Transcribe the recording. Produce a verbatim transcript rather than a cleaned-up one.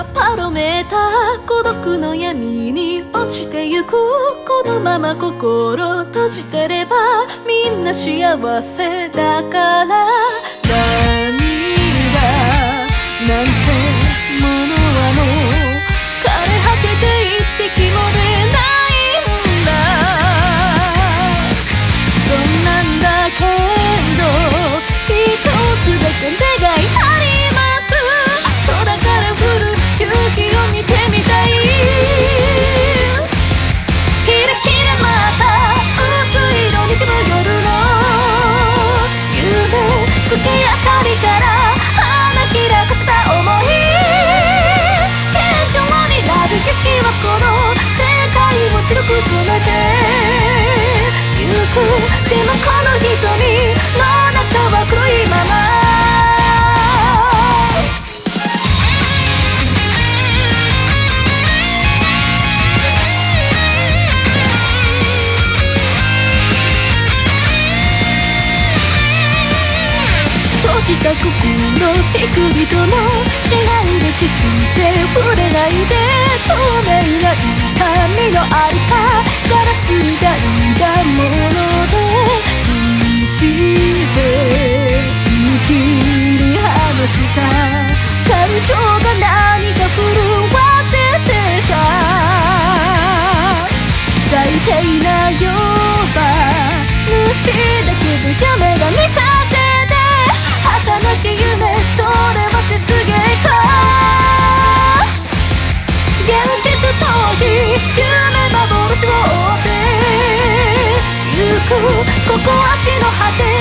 がパロメーター、孤独の闇に落ちてゆく。このまま心閉じてればみんな幸せだから。涙なんてものはもう枯れ果てて一滴も出ないんだ。そんなんだけど一つだけ願いあります。空から降る夕日を見てみたい。ひらひらまた薄い色にじむ夜の夢、月明かりから花開かせた想い。結晶になる雪はこの世界を白く染めてゆく。でもこの瞳の中は黒いまま。閉じた心ピクリともしないで消して触れないで。透明な痛みのあるかガラスが生んだもので不自然に切り離した感情が何か震わせてた。最低なようば虫だけど夢が見させて儚き夢、それは雪芸か。現実逃避夢幻を追ってゆく。ここは地の果て